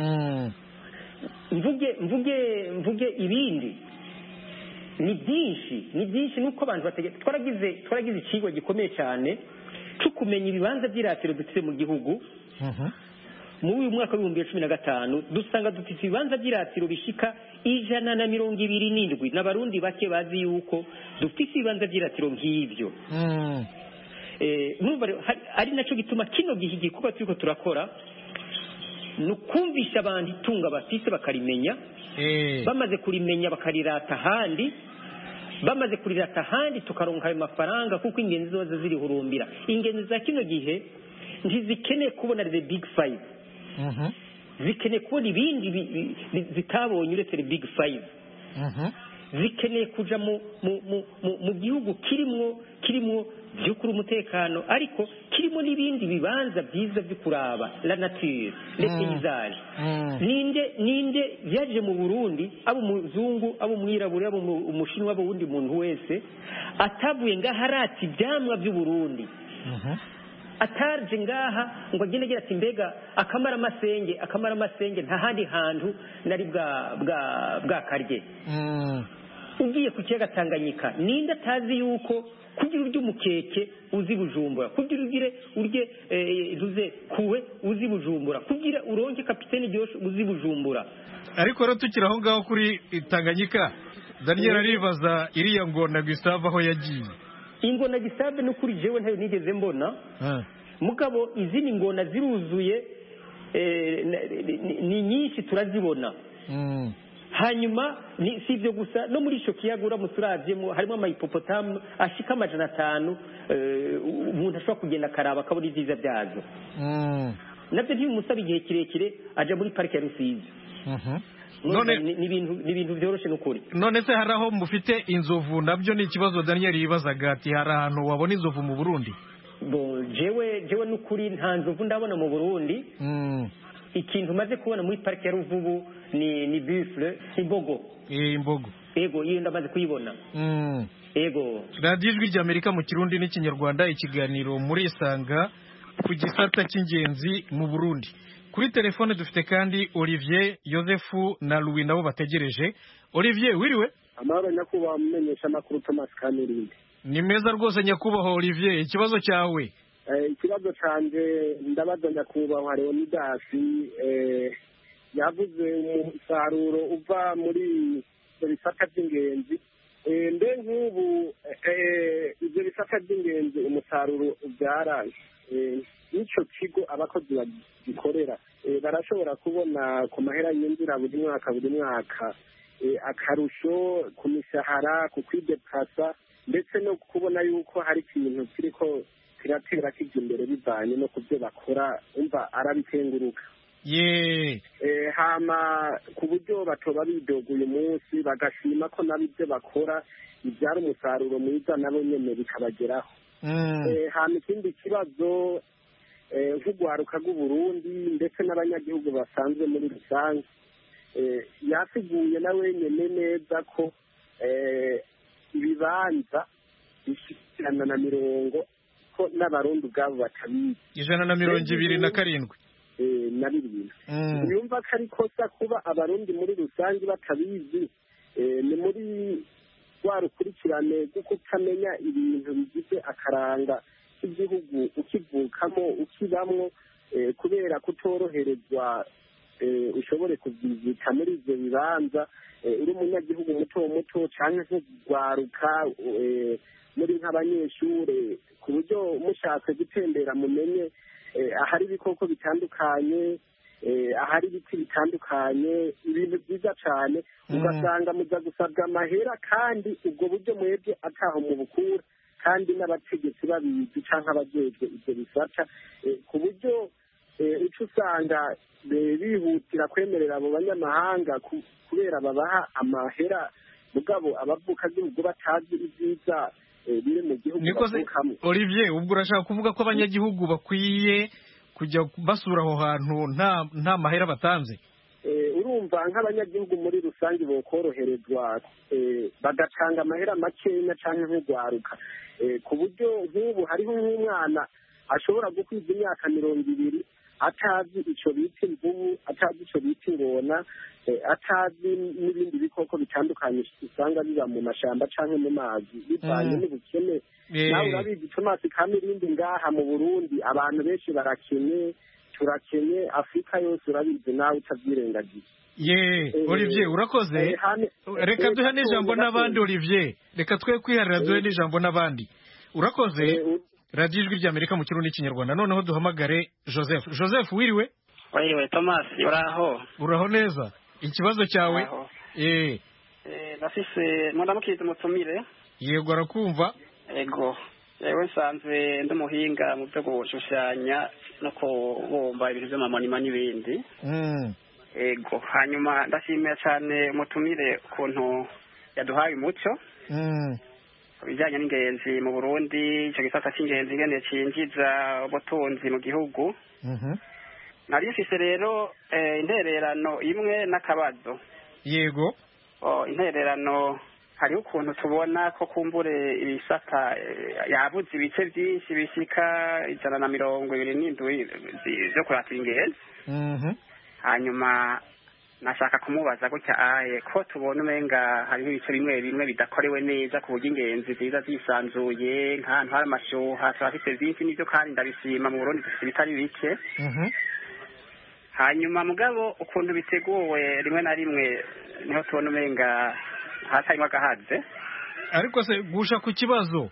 Mvuge ibindi ni byinshi nuko abantu twaragize ikigo gikomeye cyane cyo kumenya ibibanza by'iratiro dufite mu gihugu. Muri uyu mwaka wa 2015 dusanga dufite ibibanza by'iratiro bishika 127 n'abarundi bake bazi yuko dufite ibibanza by'iratiro nk'ibyo. Ari nacyo gituma kino gihe igikorwa turiko turakora nukumvisha abantu itunga bafise bakarimenya. Bamaze kurimenya bakarirata ahandi, bamaze kurirata ahandi tukaronka ayo mafaranga kuko ingenzi zose ziri hurumbira. Ingenzi za kino gihe ntizikeneye kubona the big five, zikeneye kubona ibindi zitabonye uretse the big five. Zikeneye kuja mu gihugu kirimwo by'ukuri umutekano, ariko kirimo n'ibindi bibanza byiza byo kuraba la nature les paysages. Ninde yaje mu Burundi, abo muzungu, abo mwirabura, abo umushinwa, abo wundi muntu wese atavuye ngaha arati ibyamwa by'u Burundi. Atarje ngaha ngo agende ati mbega akamara amasenge nta handi hantu nari bwa karye. Ugiye ku kiyaga Tanganyika ninde atazi yuko kugira urya umukeke uzi Bujumbura, kugira urye kuwe uzi Bujumbura, kugira uronke kapiteni Josh uzi Bujumbura. Ariko rero tukira aho ngaho kuri Tanganyika, Daniel aribaza iriya ngona Gustave aho yagiye. Ingona Gustave no kuri jewe ntayo nigeze mbona. Mugabo izindi ngona ziruzuye ni nyinshi turazibona. Hanyuma si ibyo gusa, no muri icyo kiyaga uramutse urabyemo harimo amahipopotamu ashika 500 umuntu ashobora kugenda akaraba akabona ibyiza byazo. Nabyo ntibimusaba igihe kirekire aja muri parike ya Rusizi. Ni ibintu byoroshye n'ukuri. None se hari aho mufite inzovu? Nabyo ni ikibazo Daniel yibazaga ati hari ahantu wabona inzovu mu Burundi? Jewe n'ukuri nta nzovu ndabona mu Burundi. Ikintu maze kubona muri parike ya Ruvubu ni buffle, imbogo. Imbogo. Ego iyo ndamaze kuyibona. Ego. Radio Ijwi ry'Amerika mu Kirundi n'Ikinyarwanda, ikiganiro muri Isanga ku gisata cy'ingenzi mu Burundi. Kuri telefone dufite kandi Olivier, Yosefu na Louis nabo bategereje. Olivier, wiriwe? Amahoro nyakubahwa mumenyesha makuru Thomas Kamirindi. Ni meza rwose nyakubahwa Olivier, ikibazo cyawe? Ikibazo canje ndabaza nyakubahwa Leonidas, yavuze umusaruro uva muri bisata by'ingenzi. Mbe nk'ubu ibyo bisata by'ingenzi umusaruro ubyara n'icyo kigo abakozi bagikorera barashobora kubona ku mahera y'inzira buri mwaka akarusho ku mishahara, ku kwidepasa, ndetse no kubona yuko hari ikintu kiriko kiratera kijya imbere bivanye no ku byo bakora, umva arabitenguruka. Hama ku buryo batoba bidoga uyu munsi bagashima ko nabo ibyo bakora ibyara umusaruro mwiza nabo nyene bikabageraho. Hama ikindi kibazo nk'urwaruka rw'Uburundi ndetse n'abanyagihugu basanzwe muri rusange, yasiguye na wenyene neza ko ibibanza bishikirana na 100 ko n'abarundi ubwabo batabizi. 127 na bibiri. Yumva ko ari kosa kuba abarundi muri rusange batabizi. Ni muri rwa rukurikirane rwo kutamenya ibintu bigize akaranga k'igihugu ukivukamo ukibamwo, kubera kutoroherezwa ushobore kubyizita muri ibyo bibanza uri umunyagihugu muto cyangwa nk'urwaruka muri nk'abanyeshure, ku buryo mushatse gutembera mumenye ahari ibikoko bitandukanye, ahari ibiti bitandukanye ibintu byiza cyane ugasanga muza gusabwa amahera kandi ubwo buryo mwebwe ataho mu bukura kandi n'abategetsi babizi cyangwa abajejwe ibyo bifata ku buryo icyo usanga bihutira kwemerera abo banyamahanga kubera babaha amahera mugabo abavukagihugu batazi ibyiza biri mu gihugu bavukamo. Olivier, ubwo urashaka kuvuga ko abanyagihugu bakwiye kujya basura aho hantu nta mahera batanze? Urumva nk'abanyagihugu muri rusange bokoroherezwa bagacanga amahera makenya cyangwa nk'ugwaruka ku buryo nk'ubu hariho nk'umwana ashobora gukwiza imyaka 20 atazi icyo bita imvubu, atazi icyo bita ingona, atazi n'ibindi bikoko bitandukanye usanga biba mu mashyamba cyangwa mu mazi bivanye n'ubukene. Nawe urabizi Thomas Kamirindi ngaha mu Burundi abantu benshi barakenye, turakenye, Afurika yose urabizi nawe utavyirengagiza. Olivier urakoze. Reka duhe n'ijambo n'abandi Olivier, reka twe kwiharira duhe n'ijambo n'abandi. Urakoze. Radio Ijwi ry'Amerika mu Kirundi n'Ikinyarwanda. Noneho duhamagare Joseph. Joseph wiriwe? Wiriwe Thomas, uraho neza? Ikibazo cyawe? Nafise muramukiza umutumire. Yego arakumva. Ego. Yewe nsanzwe ndumuhinga mu byo gushushanya no kubumba ibintu by'amamonima n'ibindi. Ego. Hanyuma ndashimira cyane umutumire ukuntu yaduhaye umuco. Bijyanye n'ingenzi mu Burundi, icyo gisata cy'ingenzi ingene cinjiza ubutunzi mu gihugu. Nari mfise rero intererano imwe n'akabazo. Yego. Intererano hariho ukuntu tubona ko kumbure ibisata yabuze ibice byinshi bishika 127 byo kuratira ingenzi. Hanyuma nashaka kumubaza gutya ko tubona umenga hariho ibice bimwe bidakorewe neza ku buryo ingenzi ziza zisanzuye nk'ahantu hari amashuha turafite byinshi n'ibyo kandi ndabishima mu Burundi dufite bitari bike. Hanyuma mugabo ukuntu biteguwe rimwe na rimwe niho tubona umenga hatarimo agahaze. Ariko se gusha ku kibazo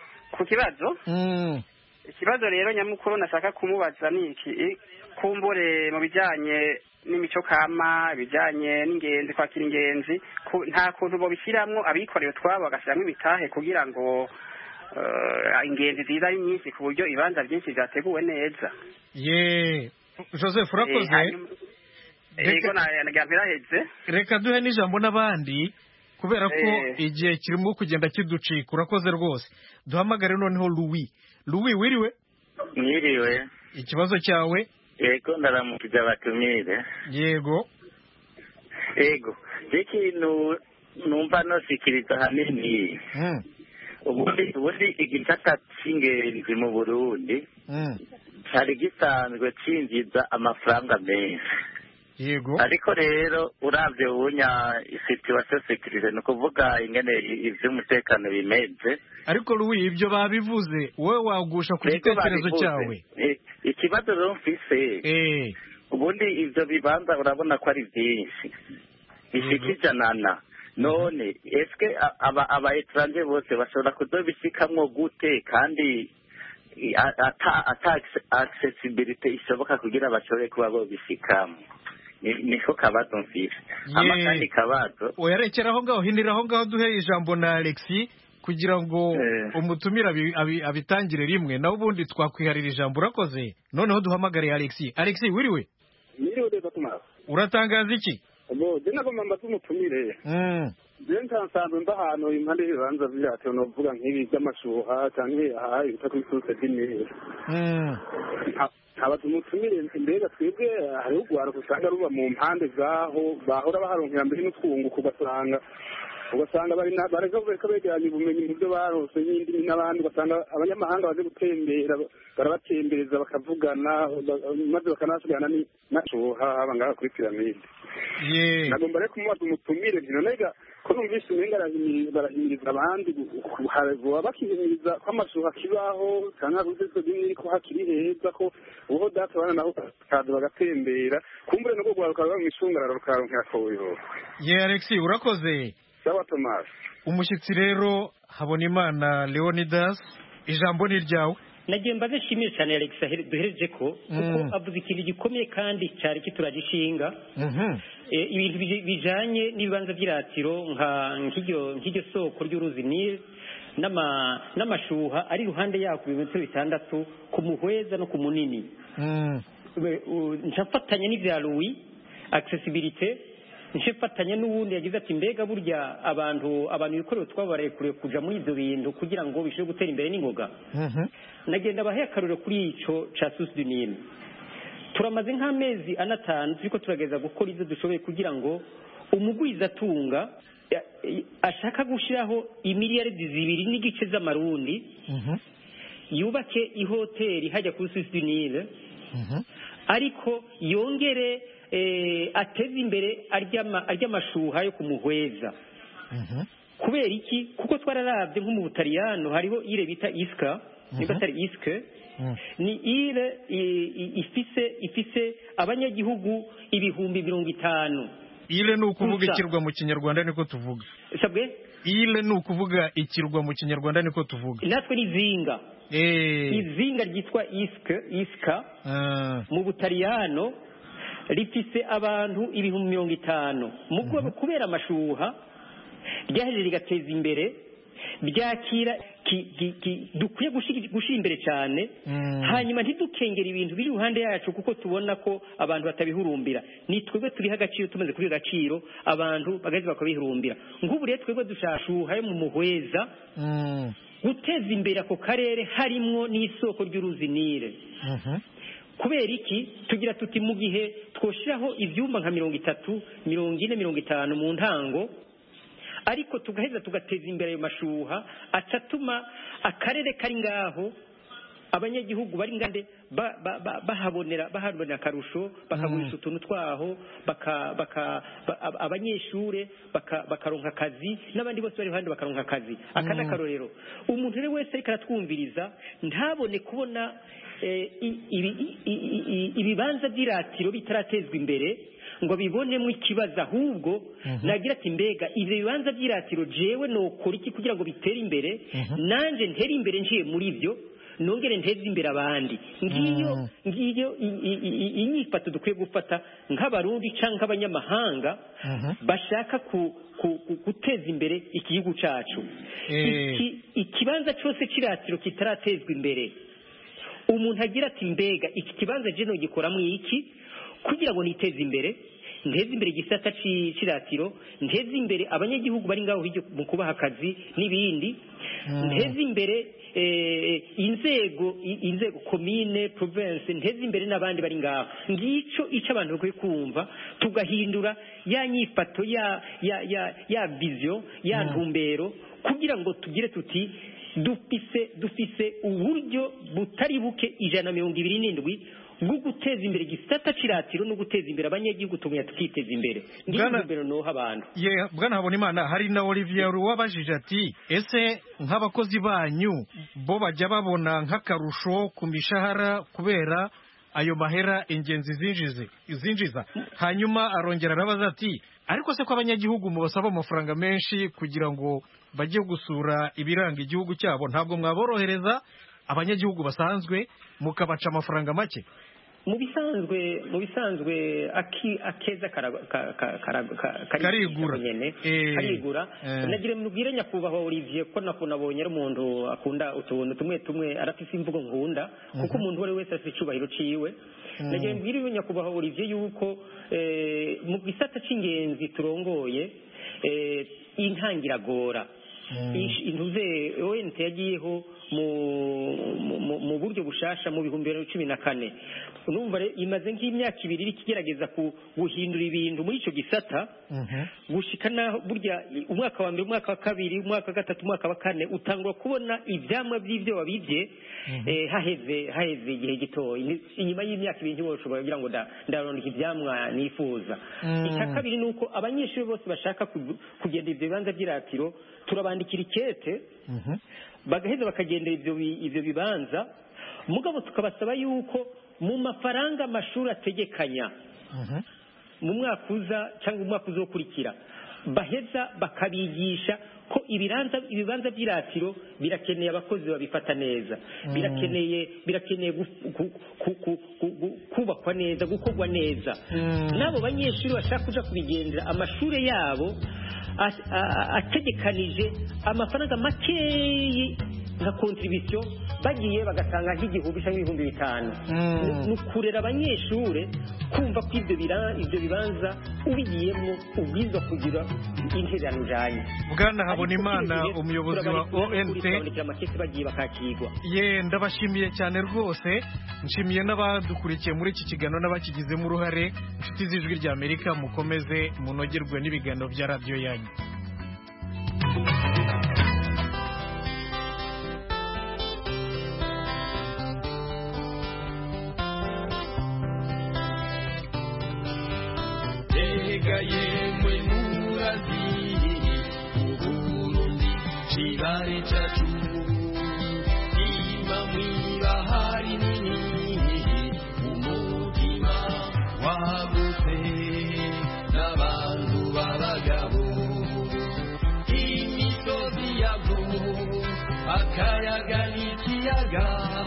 ikibazo rero nyamukuru nashaka kumubaza ni iki kumbure mu bijyanye n'imico kama bijyanye n'ingenzi kwakira ingenzi nta kuntu bo bishyiramo abikoreye utwabo bagashyiramo ibitahe kugira ngo ingenzi ziza ari nyinshi ku buryo ibibanza byinshi byateguwe neza. Joseph urakoze. Reka duhe n'ijambo n'abandi kubera ko igihe kirimo kugenda kiducika. Urakoze rwose. Duhamagare noneho Louis wiriwe? Mwiriwe. Ikibazo cyawe? Yego ndaramukije abatumire. Yego. Ikintu numva nosikiriza hanini ubundi igisata cy'ingenzi mu Burundi cyari gisanzwe cinjiza amafaranga menshi. Yego. Ariko rero uravye ubunya situation security no kuvuga ingene ivy'umutekano bimeze. Ariko Louis ibyo babivuze wowe wagusha ku gitekerezo cyawe. Ikibazo rero mfise ubundi ivyo bibanza urabona ko ari byinshi bishikijanana none eske aba etranje bose bashobora kuzobishikamwo gute kandi ata accessibility ishoboka kugira bashobore kuba bobishikamo? Niko kabazo mfise. Amakandi kabazo oyarekeraho ngaho hiniraho ngaho duhe ijambo na Alexis kugira ngo umutumira abitangire rimwe naho ubundi twakwiharira ijambo. Urakoze. Noneho duhamagare Alexis. Alexis wiriwe? Niriwe neza Thomas. Uratangaza iki? Je nagomba mbaza umutumire. Je nsanzwe mba ahantu impande y'ibibanza byacu novuga nk'ibi by'amashuha cyangwa aha ibita kuri source d'imeri. Aba tumutumire mbega twebwe hari ugwara kusanga ruba mu mpande zaho bahora baharonkera mbere n'utwunguka ugasanga bareka begeranya ubumenyi mu byo barose n'indimi n'abandi ugasanga abanyamahanga baje gutembera barabatembereza bakavugana maze bakanasubirana n'ashuha haba ngaha kuri piramide. Nagomba rero kumubaza umutumire nonega ko numvise umenga barahimiriza abandi baba bakihimiriza ko amashuha kibaho cyangwa ruzitse bimwe ko hakiri heza ko uho data bana naho kaza bagatembera kumbure no gwaruka baba mwishungararo rukaronkera koyo. Alexis urakoze. Sawa Thomas. Umushyitsi rero Habonimana Leonidas ijambo ni ryawe. nagiye mbaze nshimire cyane Alex duhereje ko kuko avuze ikintu gikomeye kandi cyari kituragishinga ibintu bijanye n'ibibanza by'iratiro nk'iryo soko ry'uruzi Nile n'amashuha ari iruhande yaho ku bimetero 6 ku muhweza no ku munini ncafatanya n'ivya Louis accessibility nshifatanya n'uwundi yagize ati mbega burya abantu bikorera twabarekure kuja muri ivyo bintu kugira ngo bishobore gutera imbere n'ingoga nagenda bahe akaruriro kuri ico ca Source du Nil turamaze nk'amezi 5 turiko turageza gukora ivyo dushoboye kugira ngo umugwiza atunga ashaka gushiraho imiliyaridi 2.5 z'amarundi yubake ihoteli hajya kuri Source du Nil ariko yongere ateze imbere ary'amashuha yo kumuhweza kubera iki kuko twararavye nko mu Butaliyano hariho ile bita Iska niba atari Iske ni ile ifise abanyagihugu 50,000 ile ni ukuvuga ikirwa mu kinyarwanda niko tuvuga sabwe ile ni ukuvuga ikirwa mu kinyarwanda niko tuvuga natwe ni zinga izinga ryitwa Iska mu Butaliyano rifise abantu 50,000 mugabo kubera amashuha ryahejeje rigateza imbere byakira dukwiye gushira imbere cyane hanyuma ntidukengera ibintu biri ruhande yacu kuko tubona ko abantu batabihurumbira ni twebwe turiho agaciro tumaze kuri agaciro abantu bagaze bakabihurumbira nk'ubu rero twebwe dushashuha yo mu muhweza guteza imbere ako karere harimwo n'isoko ry'uruzi Nile kubera iki tugira tuti mu gihe twoshiraho ivyumba nka 30 40 50 mu ntango ariko tugaheza tugateza imbere ayo mashuha acatuma akarere kari ngaho abanyagihugu bari ngande bahabonera akarusho bakagurisha utuntu twaho abanyeshure bakaronka akazi n'abandi bose bari handi bakaronka akazi akana karorero umuntu rero wese ariko aratwumviriza ntabone kubona ibibanza by'iratiro bitaratezwa imbere ngo bibonemo ikibazo ahubwo nagira ati mbega ibyo bibanza by'iratiro jewe nokora iki kugira ngo bitere imbere nanje ntere imbere njiye muri byo nongere nteze imbere abandi ngiyo inyifato dukwiye gufata nk'abarundi cyangwa nk'abanyamahanga bashaka guteza imbere igihugu cyacu ikibanza cyose cy'iratiro kitaratezwa imbere umuntu agira ati mbega iki kibanza je no gikoramo iki kugira ngo niteze imbere nteze imbere gisata cy'iratiro nteze imbere abanyagihugu bari ngaho mu kubaha akazi n'ibindi nteze imbere inzego commune province nteze imbere n'abandi bari ngaho ngico ico abantu bakwiye kumva tugahindura ya nyifato ya vision ya ntumbero kugira ngo tugire tuti dufise uburyo butari buke 127 bwo guteza imbere gisata ciratiro no guteza imbere abanyagihugu tumenya tukiteza imbere imbere no abantu bwana Habonimana hari na Olivier wabajije ati ese nk'abakozi banyu bo bajya babona nk'akarusho ku mishahara kubera ayo mahera ingenzi zinjiza hanyuma arongera arabaza ati ariko se ko abanyagihugu mubasaba amafaranga menshi kugira ngo bajye gusura ibiranga igihugu cyabo ntabwo mwaborohereza abanyagihugu basanzwe mukabaca amafaranga make mu bisanzwe akeza karigura nagira mubwire nyakubahwa Olivier ko nabonye ari umuntu akunda utuntu tumwe arafise imvugo nkunda kuko umuntu wari wese afite icubahiro ciwe nagira mubwire nyakubahwa Olivier yuko mu gisata c'ingenzi turongoye intangiragora intuze ONT yagiyeho mu buryo bushasha mu 2014 urumva imaze nk'imyaka 2 iri kigerageza guhindura ibintu muri ico gisata gushika naho burya umwaka wa mbere umwaka wa kabiri umwaka wa gatatu umwaka wa kane utangwa kubona ivyamwa by'ivyo wabivye haheze igihe gitoyi inyuma y'imyaka 2 ntiboshobora kugira ngo ndarondika ivyamwa nifuza icya kabiri nuko abanyeshuri bose bashaka kugenda ivyo bibanza by'iratiro turabandikira ikete bagaheza bakagendera ivyo bibanza mugabo tukabasaba yuko mu mafaranga amashuri ategekanya mu mwaka uza cyangwa umwaka uzokurikira baheza bakabigisha ko ibibanza by'iratiro birakeneye abakozi babifata neza, birakeneye kubakwa neza, gukorwa neza. N'abo banyeshuri bashaka kuja kubigendera amashuri yabo ategekanije amafaranga makeyi nka contribution, bagiye bagatanga nk'igihumbi cyangwa ibihumbi 5. Ni ukurera abanyeshuri kumva ko ibyo bibanza ubigiyemo ubwiza kugira intererano ujanye. Bwana Habonimana, umuyobozi wa ONT, ndabashimiye cyane rwose. Nshimiye n'abadukurikiye muri iki kiganiro n'abakigizemo uruhare. Inshuti z'Ijwi ry'Amerika, mukomeze munogerwe n'ibiganiro bya radiyo yanyu. yemwe murazi uburundi kibare cyacu imba mwibahari nini umutima wagutse n'abantu b'abagabo imisozi yabwo akayaga n'ikiyaga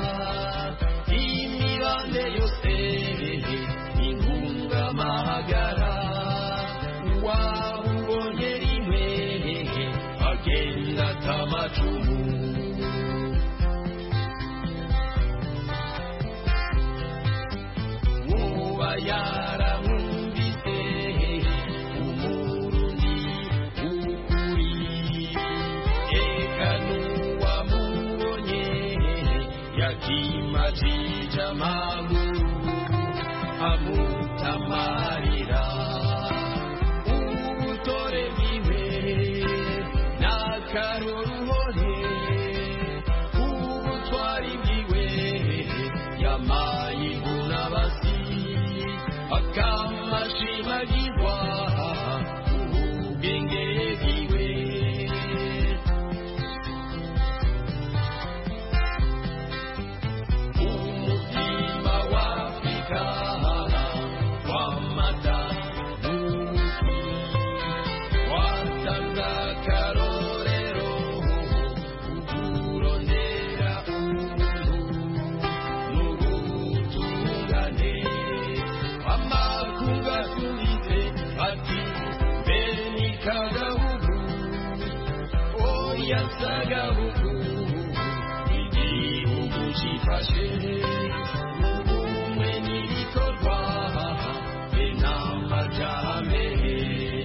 imibande yose intungamahagara wabonye rimwe agenda atamacumu nkuba yaramwumvise umurundi ukuri eka n'uwamubonye yakimajije amaguru amutamarira ubutore bwiwe n'akaroruhore ubutwari bwiwe yamaye ibunabasi akamashimagirwa ubwenge bwiwe umutima w'Afrika yasagahugu igihugu cyifashe ubumwe n'ibikorwa n'amajyambere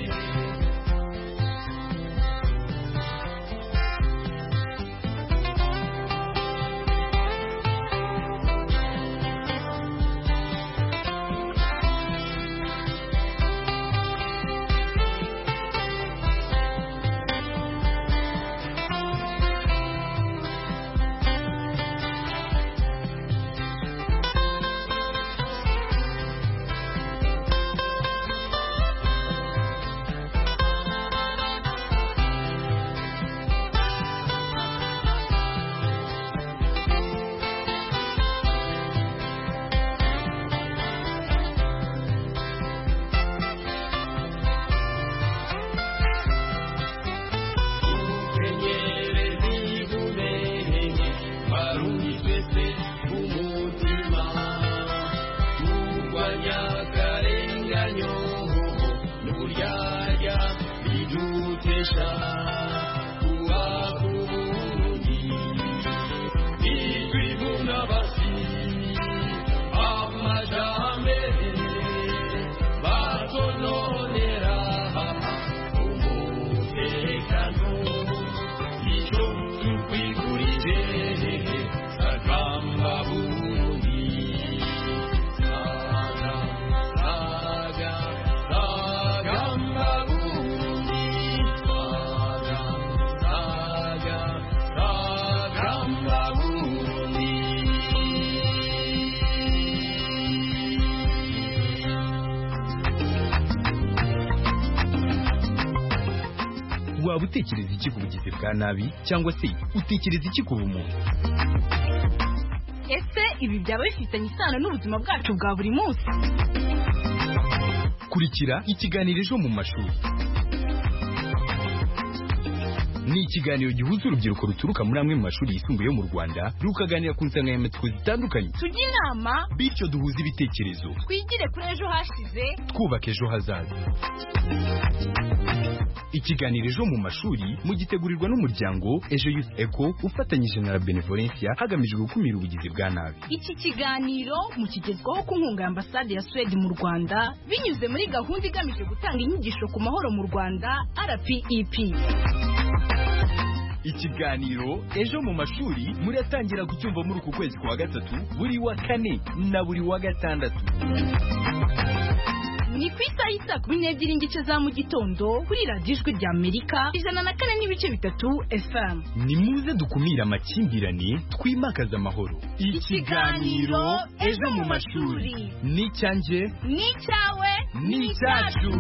waba utekereza iki ku bugizi bwa nabi cyangwa se utekereza iki ku bumuntu? Ese ibi byaba bifitanye isano n'ubuzima bwacu bwa buri munsi? Kurikira ikiganiro Ejo mu mashuri. ni ikiganiro gihuza urubyiruko ruturuka muri amwe mu mashuri yisumbuye yo mu Rwanda rukaganira ku nsanganyamatsiko zitandukanye. Tujye inama, bityo duhuze ibitekerezo, twigire kuri ejo hashize, twubaka ejo hazaza. Ikiganiro ejo mu mashuri mugitegurirwa n'umuryango Ejo Youth Eco ufatanyije na Benevolencia hagamijwe gukumira ubugizi bwa nabi. Iki kiganiro mukigezwaho ku nkunga ya Ambasade ya Suède mu Rwanda binyuze muri gahunda igamije gutanga inyigisho ku mahoro mu Rwanda RPEP. Ikiganiro ejo mu mashuri muratangira kucyumva muri uku kwezi kwa gatatu buri wa kane na buri wa gatandatu. Ni ku isaha y'isa 12:00 za mu gitondo kuri radiyo Ijwi rya Amerika 104.3 FM. Ni muze dukumira amakimbirane twimakaza amahoro. Ikiganiro ejo mu mashuri ni cyanjye, ni cyawe, ni cyacu.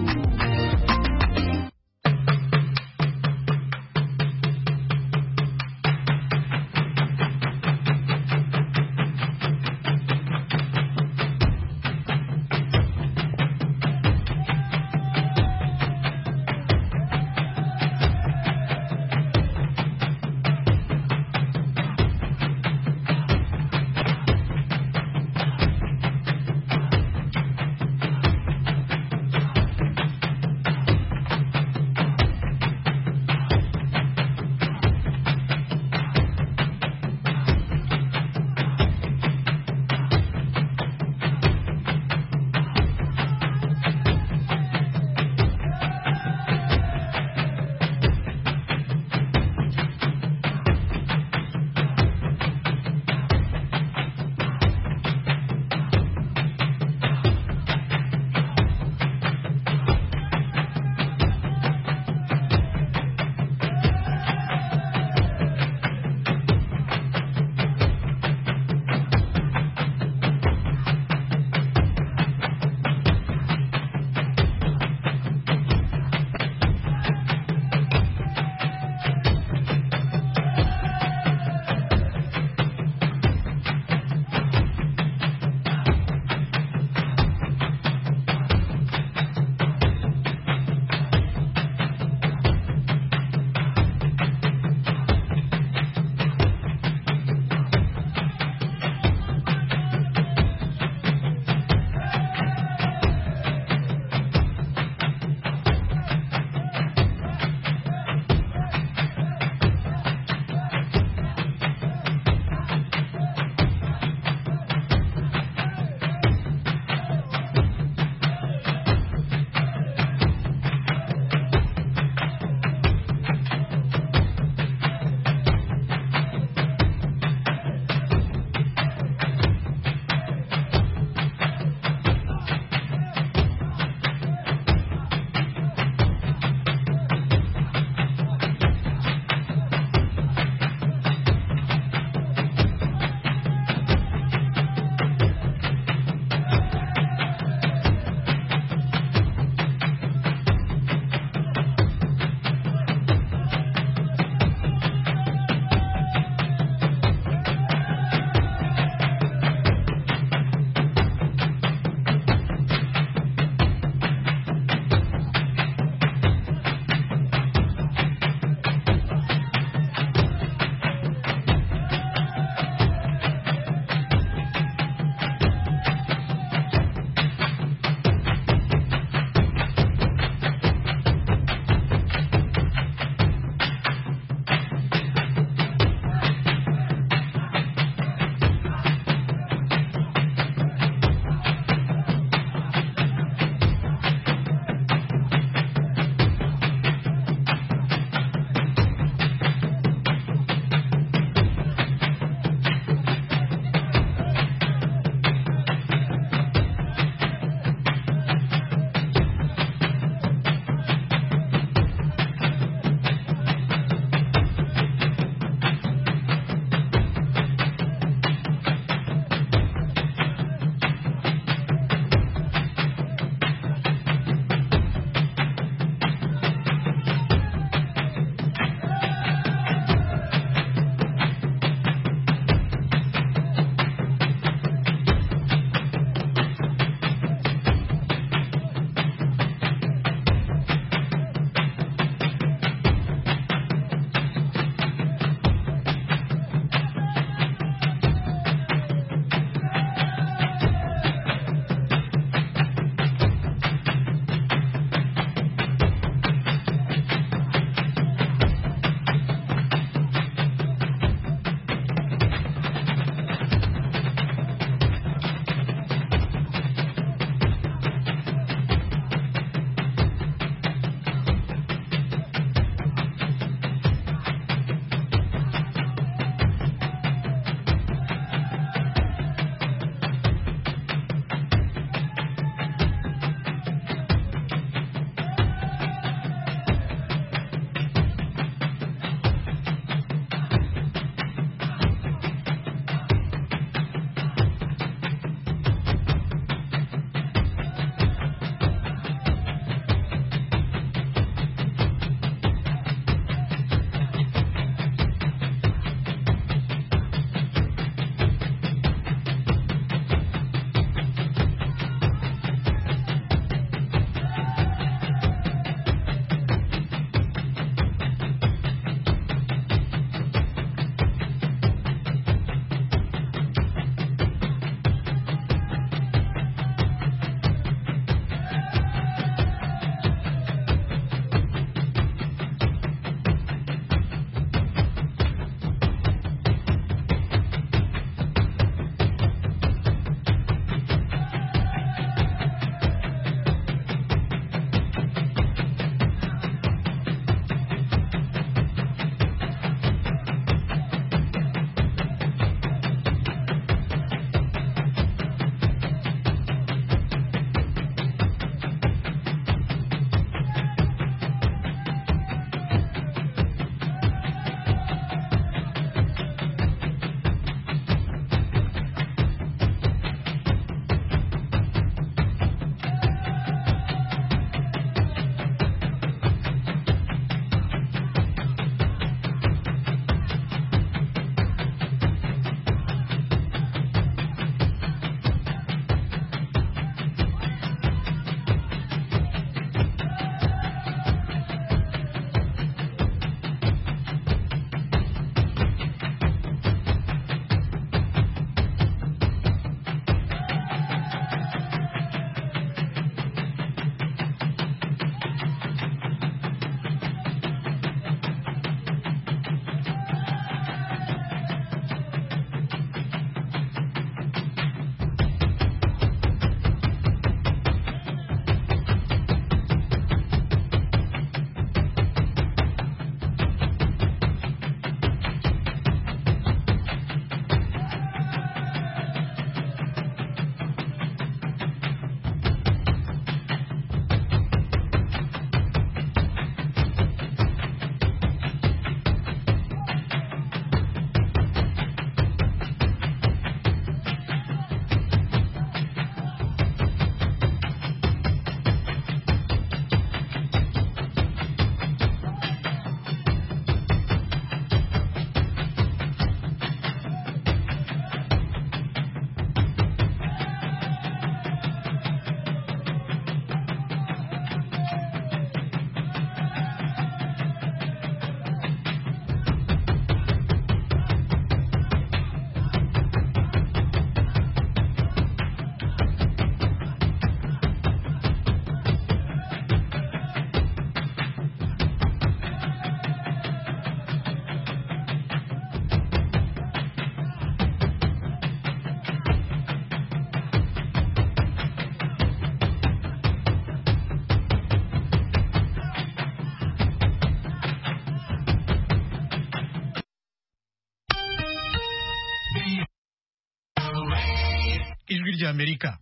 ry'Amerika.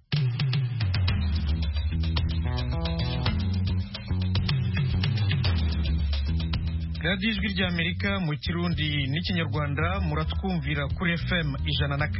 radiyo ijwi ry'Amerika mu Kirundi n'ikinyarwanda muratwumvira kuri FM 104.